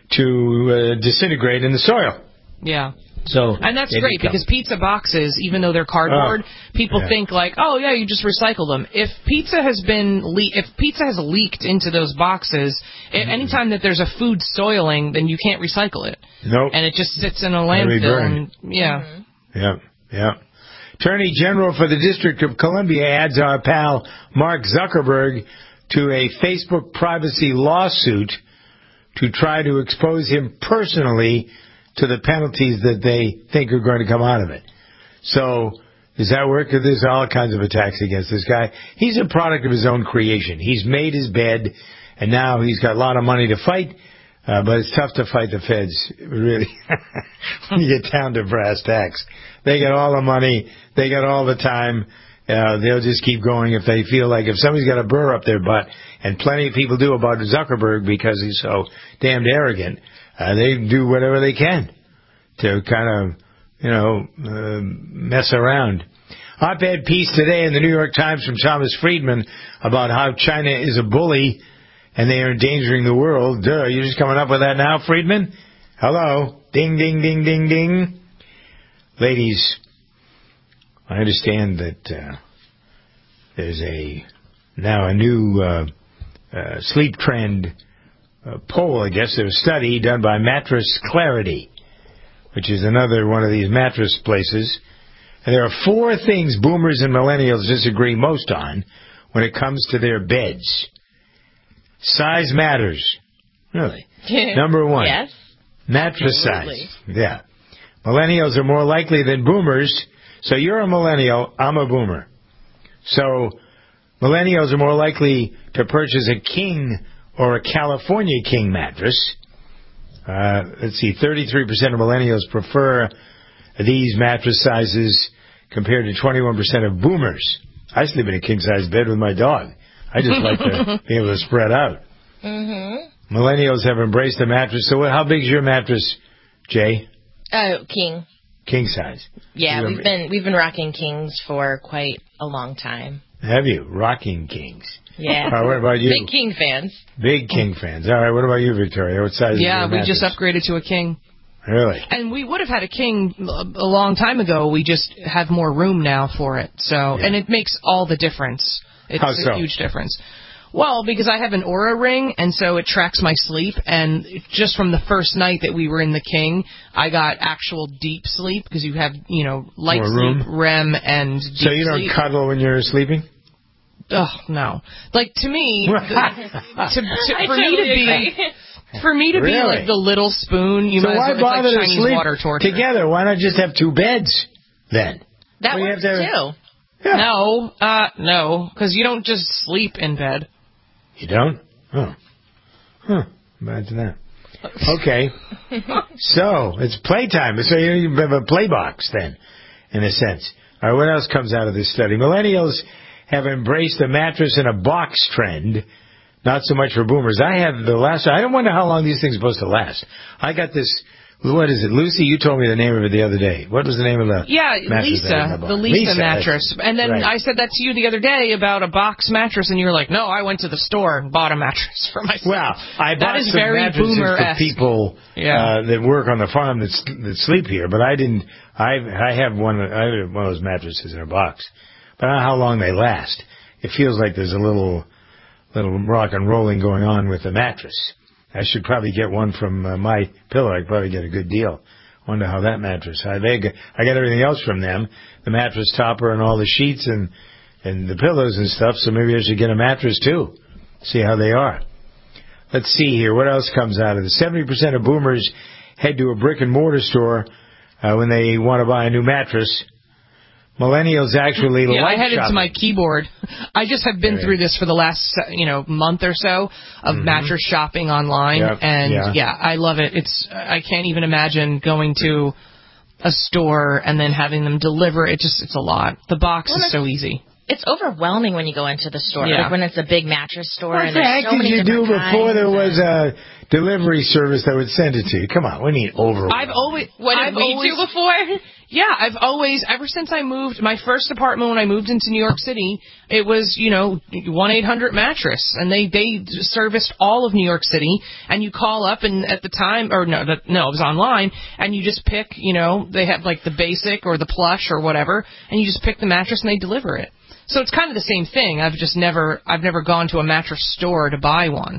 to uh, disintegrate in the soil." Yeah. So and that's great become. because pizza boxes, even though they're cardboard, oh, people yeah. think like, oh yeah, you just recycle them. If pizza has been le- if pizza has leaked into those boxes, mm-hmm. anytime that there's a food soiling, then you can't recycle it. Nope. And it just sits in a landfill. And, yeah. Mm-hmm. Yeah, yeah. Attorney General for the District of Columbia adds our pal Mark Zuckerberg to a Facebook privacy lawsuit to try to expose him personally to the penalties that they think are going to come out of it. So, does that work? There's all kinds of attacks against this guy. He's a product of his own creation. He's made his bed, and now he's got a lot of money to fight. Uh, but it's tough to fight the feds, really, when you get down to brass tacks. They got all the money. They got all the time. Uh, they'll just keep going if they feel like if somebody's got a burr up their butt, and plenty of people do about Zuckerberg because he's so damned arrogant, uh, they do whatever they can to kind of, you know, uh, mess around. Op-ed piece today in the New York Times from Thomas Friedman about how China is a bully and they are endangering the world. Duh, you're just coming up with that now, Friedman? Hello. Ding, ding, ding, ding, ding. Ladies, I understand that uh, there's a now a new uh, uh, sleep trend uh, poll, I guess, a study done by Mattress Clarity, which is another one of these mattress places. And there are four things boomers and millennials disagree most on when it comes to their beds. Size matters. Really? Number one. Yes. Mattress Absolutely. size. Yeah. Millennials are more likely than boomers. So you're a millennial, I'm a boomer. So millennials are more likely to purchase a king or a California king mattress. Uh, let's see, thirty-three percent of millennials prefer these mattress sizes compared to twenty-one percent of boomers. I sleep in a king-size bed with my dog. I just like to be able to spread out. Mm-hmm. Millennials have embraced the mattress. So how big is your mattress, Jay? Oh, king. King size. Yeah, You're, we've been we've been rocking kings for quite a long time. Have you? Rocking kings. Yeah. All right, what about you? Big king fans. Big king fans. All right, what about you, Victoria? What size Yeah, is your we just mattress? upgraded to a king. Really? And we would have had a king a long time ago. We just have more room now for it. So, Yeah. and it makes all the difference. It's How a so? huge difference. Well, because I have an Oura ring, and so it tracks my sleep. And just from the first night that we were in the king, I got actual deep sleep because you have, you know, light More sleep, room? R E M, and deep So you don't sleep. cuddle when you're sleeping? Oh no! Like to me, the, to, to, I for me to totally be. agree. For me to be Really? like the little spoon, you so might why as well, bother it's like to Chinese sleep water torture. together? Why not just have two beds then? That Well, you works have to- too. Yeah. No, uh, no, because you don't just sleep in bed. You don't? Oh. Huh. Imagine that. Okay. So, it's playtime. So you you have a play box then, in a sense. All right, what else comes out of this study? Millennials have embraced the mattress in a box trend. Not so much for boomers. I have the last, I don't wonder how long these things are supposed to last. I got this, what is it? Lucy, you told me the name of it the other day. What was the name of the Yeah, mattress that I Lisa, bought? the Lisa, Lisa mattress. that's- And then right. I said that to you the other day about a box mattress, and you were like, no, I went to the store and bought a mattress for myself. Well, I That bought is some very mattresses for boomer-esque. people Yeah. uh, that work on the farm that, s- that sleep here, but I didn't. I I have one. I have one of those mattresses in a box, but I don't know how long they last. It feels like there's a little little rock and rolling going on with the mattress. I should probably get one from uh, My Pillow. I could probably get a good deal. Wonder how that mattress. I they g- I got everything else from them, the mattress topper and all the sheets and and the pillows and stuff. So maybe I should get a mattress too. See how they are. Let's see here. What else comes out of this? seventy percent of boomers head to a brick and mortar store uh, when they want to buy a new mattress. Millennials actually Yeah, like I headed shopping. to my keyboard. I just have been Right. through this for the last, you know, month or so of Mhm. mattress shopping online, Yep, and yeah. yeah, I love it. It's I can't even imagine going to a store and then having them deliver. It just it's a lot. The box Well, is so easy. It's overwhelming when you go into the store, Yeah. like when it's a big mattress store. What and the there's heck so did many you do different before there kinds was a delivery service that would send it to you? Come on, we need over. I've always What did I've we always, do before? Yeah, I've always, ever since I moved, my first apartment when I moved into New York City, it was, you know, one eight hundred mattress. And they, they serviced all of New York City. And you call up and at the time, or no, that, no, it was online. And you just pick, you know, they have like the basic or the plush or whatever. And you just pick the mattress and they deliver it. So it's kind of the same thing. I've just never, I've never gone to a mattress store to buy one.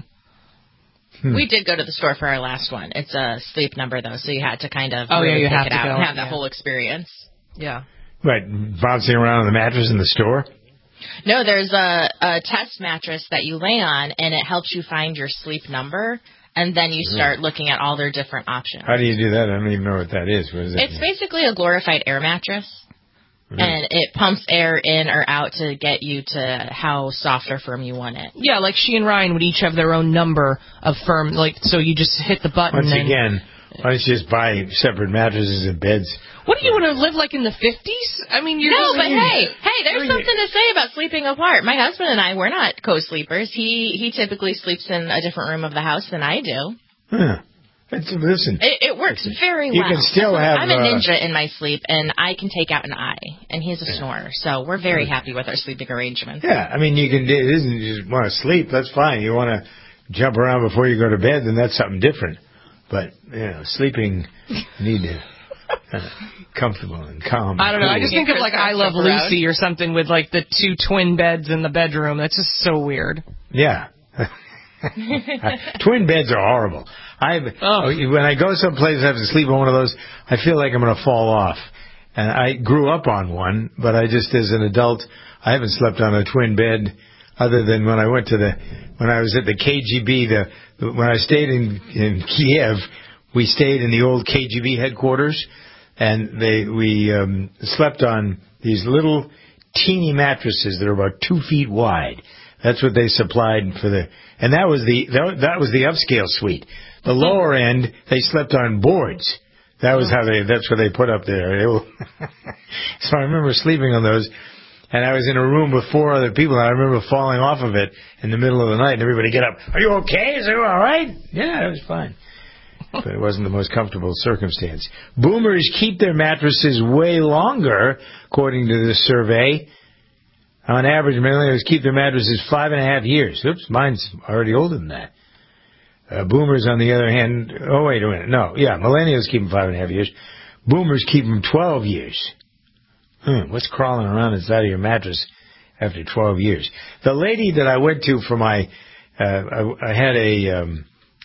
Hmm. We did go to the store for our last one. It's a sleep number though, so you had to kind of Oh, yeah, really you pick have it to out go, and have yeah. that whole experience. Yeah. Right, bouncing around on the mattress in the store. No, there's a, a test mattress that you lay on, and it helps you find your sleep number, and then you start looking at all their different options. How do you do that? I don't even know what that is. What is it? It's basically a glorified air mattress. Mhm. And it pumps air in or out to get you to how soft or firm you want it. Yeah, like she and Ryan would each have their own number of firm, like, so you just hit the button. Once and, again, why don't you just buy separate mattresses and beds? What do you want to live like in the fifties? I mean, you're No, just, but hey, hey, there's something to say about sleeping apart. My husband and I, we're not co-sleepers. He he typically sleeps in a different room of the house than I do. Huh. It's, listen, It, it works very You well. can still have, I'm a uh, ninja in my sleep, and I can take out an eye, and he's a snorer. So we're very happy with our sleeping arrangements. yeah, I mean, you can. It isn't you just want to sleep. That's fine. You want to jump around before you go to bed, then that's something different. But you know, sleeping, you need to uh, comfortable and calm. I don't know. I just think of like I Love Chris Lucy or something with like the two twin beds in the bedroom. That's just so weird. Yeah. Twin beds are horrible. I Oh. when I go someplace and have to sleep on one of those, I feel like I'm going to fall off. And I grew up on one, but I just, as an adult, I haven't slept on a twin bed. other than when I went to the when I was at the K G B. The when I stayed in in Kiev, we stayed in the old K G B headquarters, and they we um, slept on these little teeny mattresses that are about two feet wide. That's what they supplied for the, and that was the that was the upscale suite. The lower end, they slept on boards. That was how they. That's what they put up there. It was so I remember sleeping on those, and I was in a room with four other people, and I remember falling off of it in the middle of the night, and everybody get up. Are you okay? Is it all right? Yeah, it was fine. But it wasn't the most comfortable circumstance. Boomers keep their mattresses way longer, according to this survey. On average, millennials keep their mattresses five and a half years. Oops, mine's already older than that. Uh, boomers, on the other hand, oh, wait a minute. No, yeah, millennials keep them five and a half years. Boomers keep them twelve years. Hmm, what's crawling around inside of your mattress after twelve years? The lady that I went to for my, uh, I, I had a, um,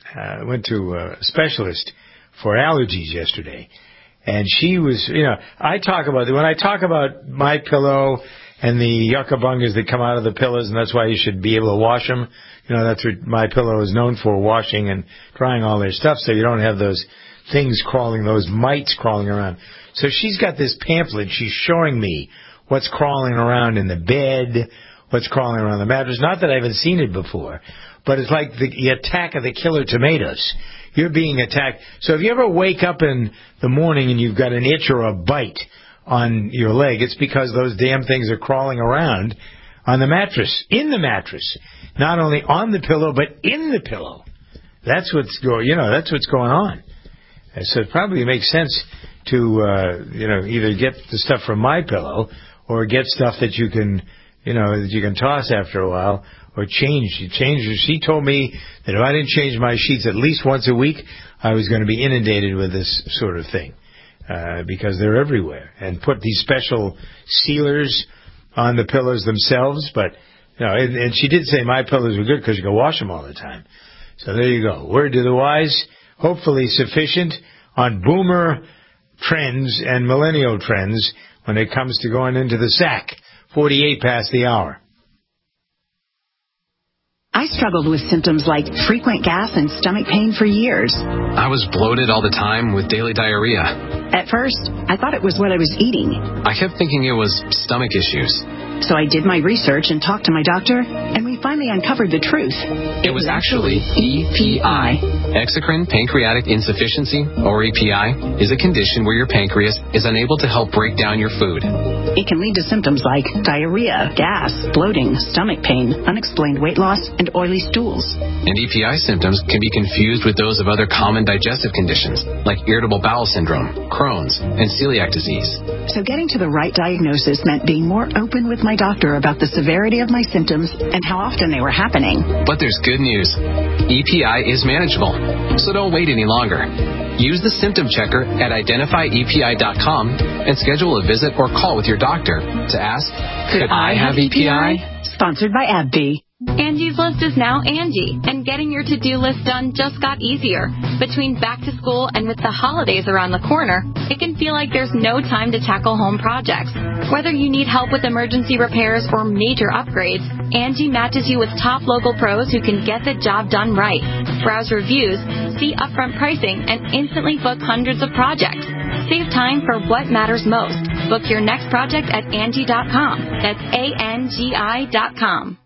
I went to a specialist for allergies yesterday. And she was, you know, I talk about, when I talk about My Pillow and the yuccabungas that come out of the pillows, and that's why you should be able to wash them. You know, that's what My Pillow is known for, washing and drying all their stuff so you don't have those things crawling, those mites crawling around. So she's got this pamphlet. She's showing me what's crawling around in the bed, what's crawling around the mattress. Not that I haven't seen it before, but it's like the, the attack of the killer tomatoes. You're being attacked. So if you ever wake up in the morning and you've got an itch or a bite on your leg, it's because those damn things are crawling around on the mattress, in the mattress. Not only on the pillow, but in the pillow. That's what's going, you know, that's what's going on. And so it probably makes sense to, uh, you know, either get the stuff from My Pillow or get stuff that you can, you know, that you can toss after a while or change. You change. She told me that if I didn't change my sheets at least once a week, I was going to be inundated with this sort of thing. Uh, because they're everywhere, and put these special sealers on the pillows themselves. But, you know, and, and she did say My Pillows were good because you can wash them all the time. So there you go. Word to the wise, hopefully sufficient on boomer trends and millennial trends when it comes to going into the sack. forty-eight past the hour. I struggled with symptoms like frequent gas and stomach pain for years. I was bloated all the time with daily diarrhea. At first, I thought it was what I was eating. I kept thinking it was stomach issues. So I did my research and talked to my doctor, and we finally uncovered the truth. It, it was, was actually E P I. Exocrine pancreatic insufficiency, or E P I, is a condition where your pancreas is unable to help break down your food. It can lead to symptoms like diarrhea, gas, bloating, stomach pain, unexplained weight loss, and oily stools. And E P I symptoms can be confused with those of other common digestive conditions, like irritable bowel syndrome, Crohn's, and celiac disease. So getting to the right diagnosis meant being more open with my doctor about the severity of my symptoms and how often they were happening. But there's good news. E P I is manageable, so don't wait any longer. Use the symptom checker at identify E P I dot com and schedule a visit or call with your doctor to ask, could I have E P I? Sponsored by AbbVie. Angie's List is now Angie, and getting your to-do list done just got easier. Between back to school and with the holidays around the corner, it can feel like there's no time to tackle home projects. Whether you need help with emergency repairs or major upgrades, Angie matches you with top local pros who can get the job done right. Browse reviews, see upfront pricing, and instantly book hundreds of projects. Save time for what matters most. Book your next project at Angie dot com. That's A N G I dot com.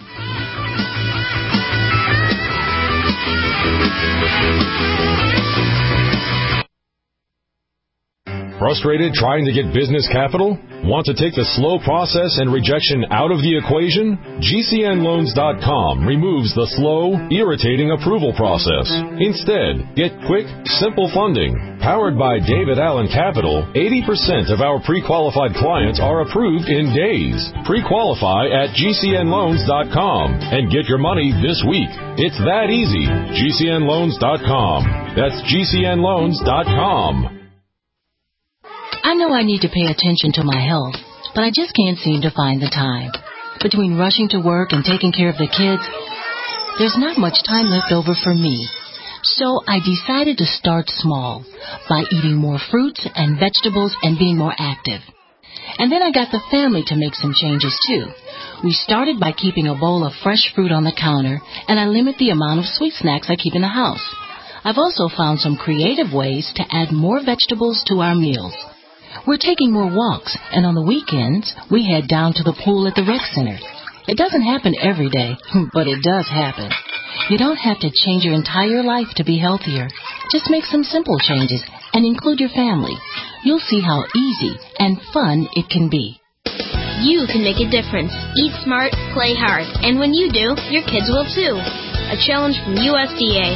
Frustrated trying to get business capital? Want to take the slow process and rejection out of the equation? G C N loans dot com removes the slow, irritating approval process. Instead, get quick, simple funding. Powered by David Allen Capital, eighty percent of our pre-qualified clients are approved in days. Pre-qualify at G C N loans dot com and get your money this week. It's that easy. G C N loans dot com. That's G C N loans dot com. I know I need to pay attention to my health, but I just can't seem to find the time. Between rushing to work and taking care of the kids, there's not much time left over for me. So I decided to start small by eating more fruits and vegetables and being more active. And then I got the family to make some changes, too. We started by keeping a bowl of fresh fruit on the counter, and I limit the amount of sweet snacks I keep in the house. I've also found some creative ways to add more vegetables to our meals. We're taking more walks, and on the weekends, we head down to the pool at the rec center. It doesn't happen every day, but it does happen. You don't have to change your entire life to be healthier. Just make some simple changes and include your family. You'll see how easy and fun it can be. You can make a difference. Eat smart, play hard. And when you do, your kids will too. A challenge from U S D A.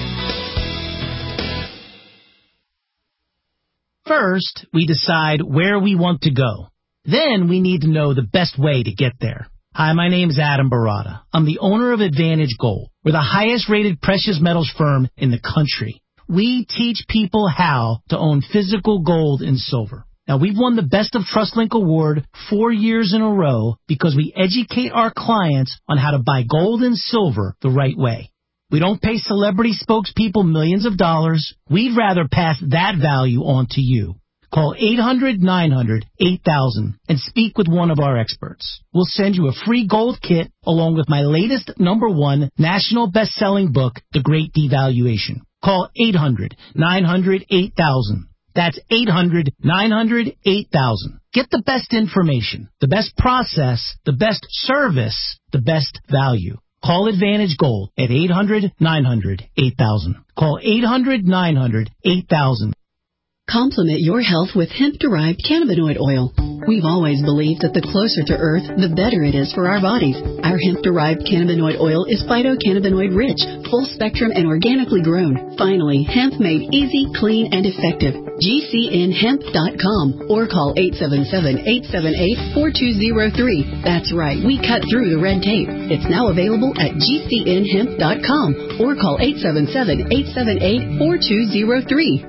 First, we decide where we want to go. Then we need to know the best way to get there. Hi, my name is Adam Barada. I'm the owner of Advantage Gold. We're the highest rated precious metals firm in the country. We teach people how to own physical gold and silver. Now, we've won the Best of TrustLink Award four years in a row because we educate our clients on how to buy gold and silver the right way. We don't pay celebrity spokespeople millions of dollars. We'd rather pass that value on to you. Call eight hundred, nine hundred, eight thousand and speak with one of our experts. We'll send you a free gold kit along with my latest number one national best-selling book, The Great Devaluation. Call eight hundred, nine hundred, eight thousand. That's eight hundred, nine hundred, eight thousand. Get the best information, the best process, the best service, the best value. Call Advantage Gold at eight hundred, nine hundred, eight thousand. Call eight hundred, nine hundred, eight thousand. Complement your health with hemp-derived cannabinoid oil. We've always believed that the closer to Earth, the better it is for our bodies. Our hemp-derived cannabinoid oil is phytocannabinoid-rich, full-spectrum, and organically grown. Finally, hemp made easy, clean, and effective. G C N hemp dot com or call eight seven seven, eight seven eight, four two zero three. That's right, we cut through the red tape. It's now available at G C N hemp dot com or call eight seven seven, eight seven eight, four two zero three.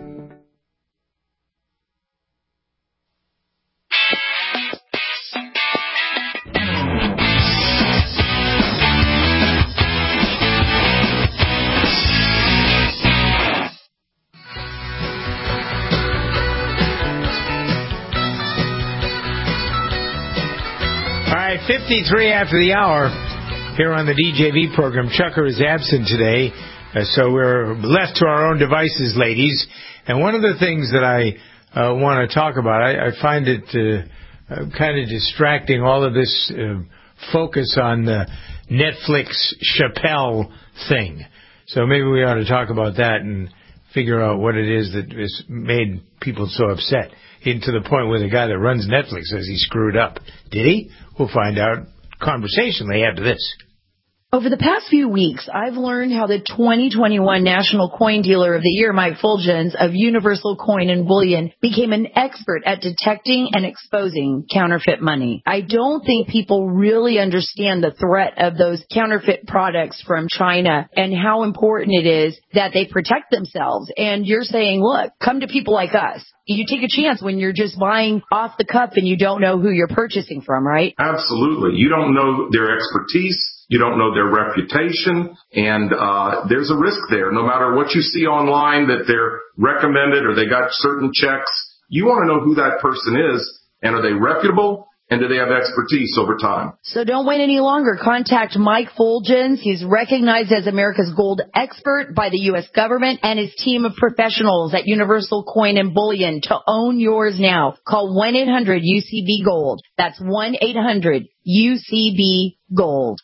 fifty-three after the hour here on the D J V program. Chucker is absent today, uh, so we're left to our own devices, ladies. And one of the things that I uh, want to talk about, I, I find it uh, uh, kind of distracting, all of this uh, focus on the Netflix Chappelle thing. So maybe we ought to talk about that and figure out what it is that has made people so upset, into the point where the guy that runs Netflix says he screwed up. Did he? We'll find out conversationally after this. Over the past few weeks, I've learned how the twenty twenty-one National Coin Dealer of the Year, Mike Fulgens of Universal Coin and Bullion, became an expert at detecting and exposing counterfeit money. I don't think people really understand the threat of those counterfeit products from China and how important it is that they protect themselves. And you're saying, look, come to people like us. You take a chance when you're just buying off the cuff and you don't know who you're purchasing from, right? Absolutely. You don't know their expertise. You don't know their reputation, and uh there's a risk there. No matter what you see online that they're recommended or they got certain checks, you want to know who that person is, and are they reputable, and do they have expertise over time? So don't wait any longer. Contact Mike Fulgens. He's recognized as America's gold expert by the U S government and his team of professionals at Universal Coin and Bullion to own yours now. Call one eight hundred U C B gold. That's one eight hundred U C B gold.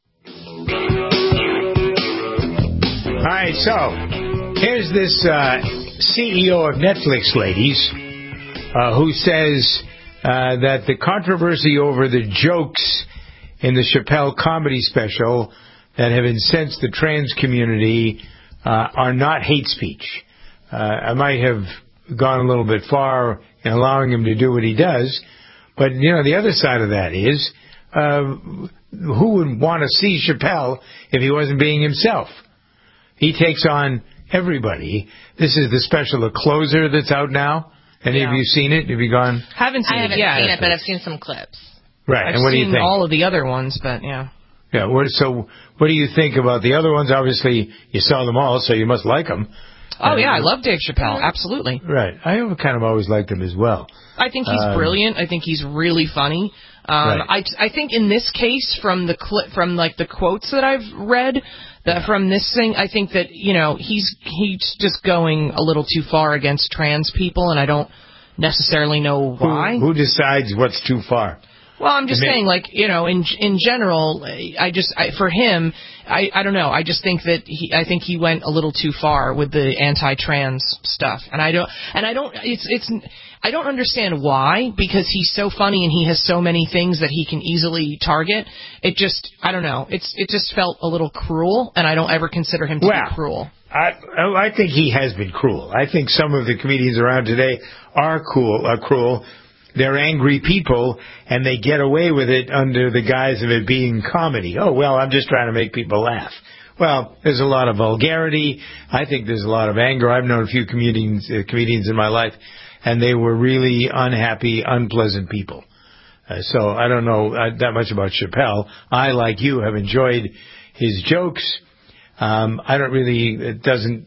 All right, so here's this uh, C E O of Netflix, ladies, uh, who says uh, that the controversy over the jokes in the Chappelle comedy special that have incensed the trans community uh, are not hate speech. Uh, I might have gone a little bit far in allowing him to do what he does, but, you know, the other side of that is uh, who would want to see Chappelle if he wasn't being himself? He takes on everybody. This is the special, The Closer, that's out now. Any yeah. of you seen it? Have you gone? Haven't seen I haven't it yet. seen it, but I've seen some clips. Right. I've and what seen do you think? all of the other ones, but yeah. Yeah. What, so what do you think about the other ones? Obviously, you saw them all, so you must like them. Oh, yeah, I love Dave Chappelle. Absolutely. Right. I kind of always liked him as well. I think he's Um, brilliant. I think he's really funny. Um, Right. I, I think in this case, from the cli- from like the quotes that I've read that from this thing, I think that you know he's he's just going a little too far against trans people, and I don't necessarily know why. Who, who decides what's too far? Well, I'm just I mean- saying, like, you know, in in general, I just, I, for him, I, I don't know. I just think that he, I think he went a little too far with the anti-trans stuff, and I don't, and I don't, it's, it's, I don't understand why, because he's so funny and he has so many things that he can easily target. It just, I don't know. It's, it just felt a little cruel, and I don't ever consider him to Well, be cruel. I I think he has been cruel. I think some of the comedians around today are cool, are cruel. They're angry people, and they get away with it under the guise of it being comedy. Oh, well, I'm just trying to make people laugh. Well, there's a lot of vulgarity. I think there's a lot of anger. I've known a few comedians, uh, comedians in my life, and they were really unhappy, unpleasant people. Uh, so I don't know uh, that much about Chappelle. I, like you, have enjoyed his jokes. Um, I don't really, it doesn't,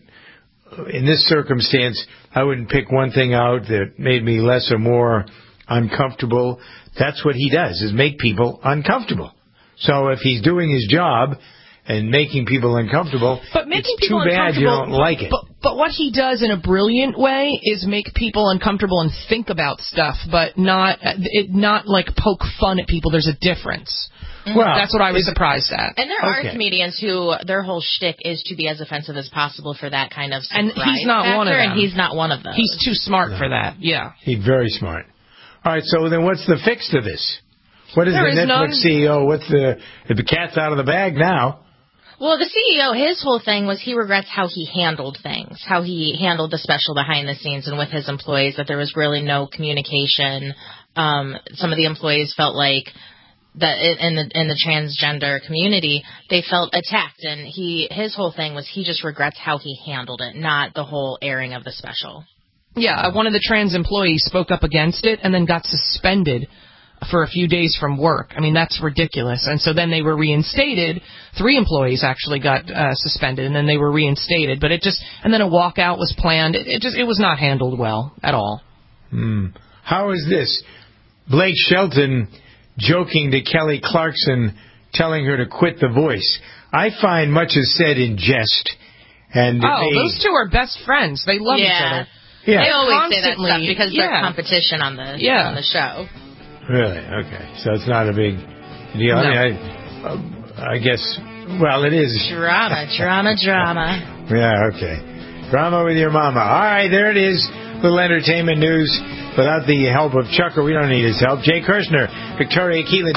in this circumstance, I wouldn't pick one thing out that made me less or more uncomfortable. That's what he does, is make people uncomfortable. So if he's doing his job and making people uncomfortable, But making it's people too bad you uncomfortable, don't like it. But, but what he does in a brilliant way is make people uncomfortable and think about stuff, but not it, not like poke fun at people. There's a difference. Well, that's what I was surprised at. And there Okay. are comedians who their whole shtick is to be as offensive as possible for that kind of And surprise he's not factor, one of them. and he's not one of those. He's too smart for that. Yeah. He's very smart. All right, so then what's the fix to this? What is There the is Netflix none. C E O? What's the, the cat's out of the bag now? Well, the C E O, his whole thing was he regrets how he handled things, how he handled the special behind the scenes and with his employees, that there was really no communication. Um, some of the employees felt like that in the in the transgender community, they felt attacked, and he his whole thing was he just regrets how he handled it, not the whole airing of the special. Yeah, one of the trans employees spoke up against it and then got suspended for a few days from work. I mean, that's ridiculous. And so then they were reinstated. Three employees actually got uh, suspended, and then they were reinstated. But it just, and then a walkout was planned. It, it just, it was not handled well at all. Hmm. How is this? Blake Shelton joking to Kelly Clarkson, telling her to quit The Voice. I find much is said in jest. And Oh, they, those two are best friends. They love each Yeah. other. Yeah. They always say that Constantly, stuff because yeah. they're competition on the Yeah. on the show. Really? Okay. So it's not a big deal. I No. mean, I, um, I guess, well, it is. Drama, drama, drama. Yeah, okay. Drama with your mama. All right, there it is. Little entertainment news without the help of Chucker. We don't need his help. Jay Kirshner, Victoria Keelan.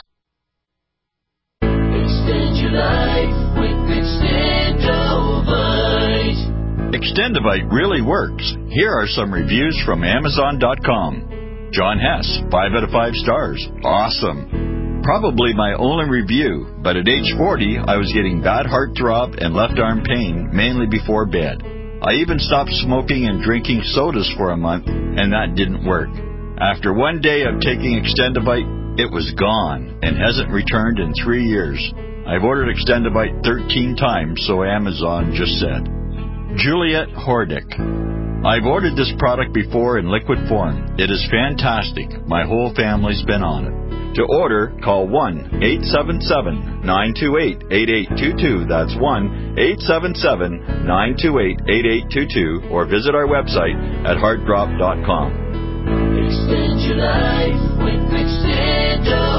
Extend your life with Extendovite. Extendovite really works. Here are some reviews from Amazon dot com. John Hess, five out of five stars. Awesome. Probably my only review, but at age forty, I was getting bad heartthrob and left arm pain, mainly before bed. I even stopped smoking and drinking sodas for a month, and that didn't work. After one day of taking Extendovite, it was gone and hasn't returned in three years. I've ordered Extendovite thirteen times, so Amazon just said. Juliet Hordick. I've ordered this product before in liquid form. It is fantastic. My whole family's been on it. To order, call one eight seven seven, nine two eight, eight eight two two. That's one eight seven seven, nine two eight, eight eight two two, or visit our website at heart drop dot com. Extend your life with Extendo.